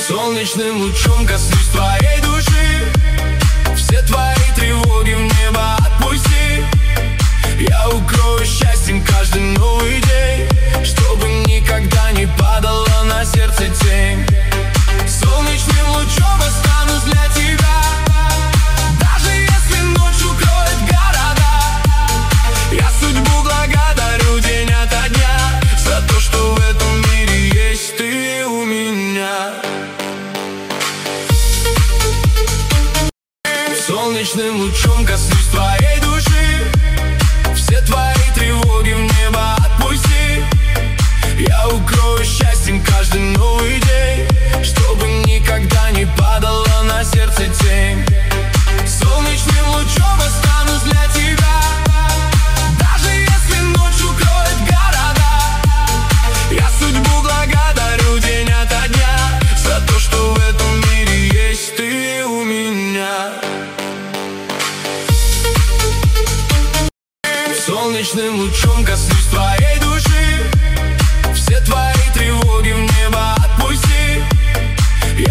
Солнечным лучом коснусь твоей души. Все твои тревоги в небо отпусти. Я укрою счастьем каждый новый день, чтобы никогда не падала на сердце тень. Солнечным лучом останусь для тебя, даже если ночь укроет города. Я судьбу благодарю день ото дня за то, что в этом мире есть ты у меня. Солнечным лучом коснусь твоей души. Все твои тревоги в небо отпусти. Я укрою счастьем каждый новый день, чтобы никогда не падала на сердце тень. Солнечным лучом останусь для тебя, даже если ночь укроет города. Я судьбу благодарю день ото дня за то, что в этом мире есть ты у меня. Солнечным лучом коснусь твоей души.